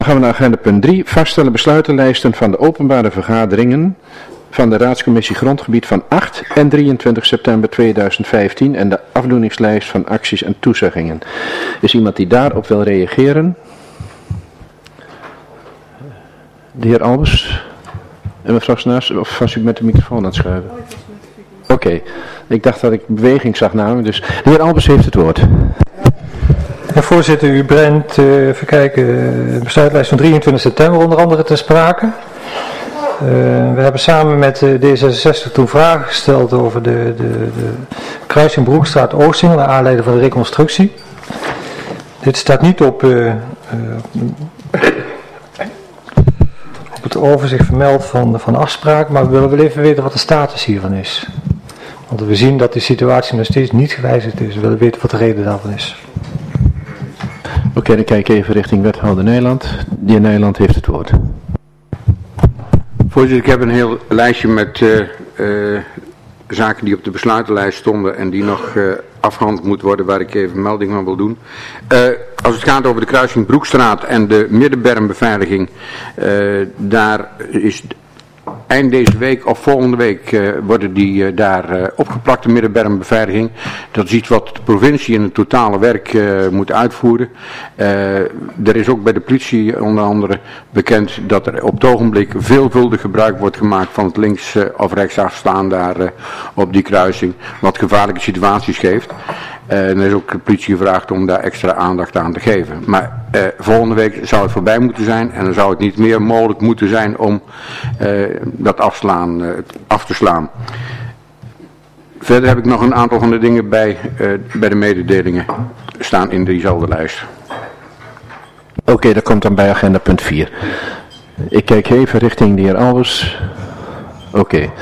Dan gaan we naar agenda punt 3. Vaststellen besluitenlijsten van de openbare vergaderingen van de Raadscommissie Grondgebied van 8 en 23 september 2015 en de afdoeningslijst van acties en toezeggingen. Is iemand die daarop wil reageren? De heer Albers en mevrouw Snaars, of was u met de microfoon aan het schuiven? Oké, ik dacht dat ik beweging zag namelijk, dus de heer Albers heeft het woord. Ja, voorzitter, u brengt, even kijken, de besluitlijst van 23 september onder andere ter sprake. We hebben samen met D66 toen vragen gesteld over de kruising Broekstraat Oosting, naar aanleiding van de reconstructie. Dit staat niet op het overzicht vermeld van afspraken, maar we willen wel even weten wat de status hiervan is. Want we zien dat de situatie nog steeds niet gewijzigd is. We willen weten wat de reden daarvan is. Oké, dan kijk ik even richting wethouder Nijland. De heer Nijland heeft het woord. Voorzitter, ik heb een heel lijstje met zaken die op de besluitenlijst stonden en die nog afgehandeld moeten worden, waar ik even melding van wil doen. Als het gaat over de kruising Broekstraat en de middenbermbeveiliging, daar is eind deze week of volgende week worden die daar opgeplakt, de middenbermbeveiliging. Dat is iets wat de provincie in het totale werk moet uitvoeren. Er is ook bij de politie onder andere bekend dat er op het ogenblik veelvuldig gebruik wordt gemaakt van het links of rechts afstaan daar op die kruising, wat gevaarlijke situaties geeft. En er is ook de politie gevraagd om daar extra aandacht aan te geven. Maar volgende week zou het voorbij moeten zijn en dan zou het niet meer mogelijk moeten zijn om dat af te slaan. Verder heb ik nog een aantal van de dingen bij de mededelingen staan in diezelfde lijst. Oké, dat komt dan bij agenda punt 4. Ik kijk even richting de heer Albers. Oké.